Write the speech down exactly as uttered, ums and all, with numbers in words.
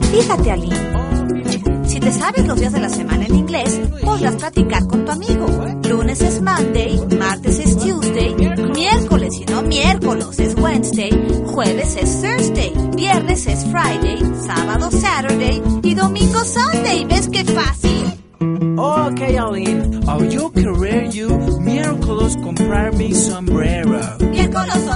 Fíjate, Aline, si te sabes los días de la semana en inglés, podrás platicar con tu amigo. Lunes es Monday, martes es Tuesday, miércoles y no miércoles es Wednesday, jueves es Thursday, viernes es Friday, sábado Saturday y domingo Sunday. ¿Ves qué fácil? Ok, Aline. Oh, yo querer you miércoles comprar mi sombrero. Miércoles